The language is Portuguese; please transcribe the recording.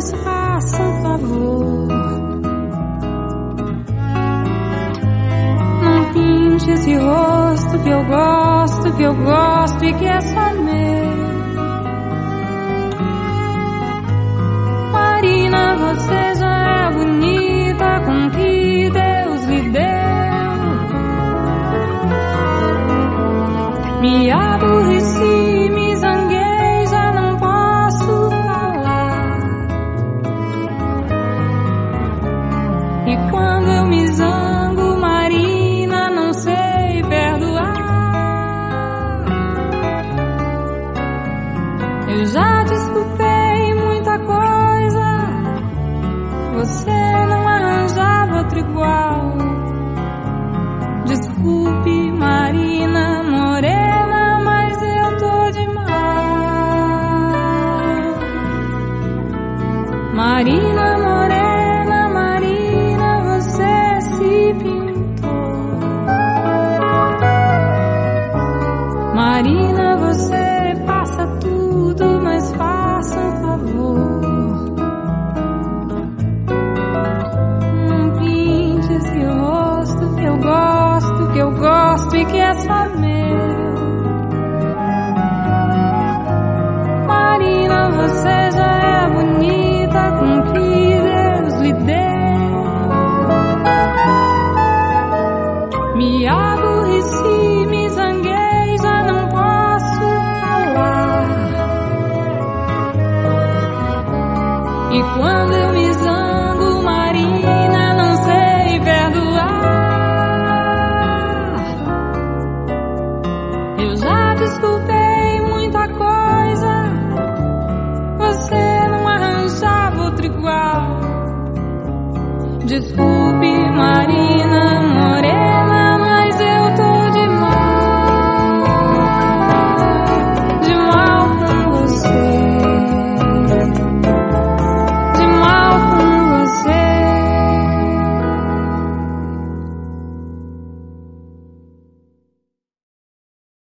faça um favor. Não pinte esse rosto que eu gosto e que é só meu. Marina, você já é bonita com o que Deus lhe deu. Me aborreci, me zanguei, já não posso falar. E quando eu me zango, Marina, não sei perdoar. Eu já desculpei muita coisa, você não arranjava outro igual. Desculpe, Marina morena, mas eu tô de mal. Marina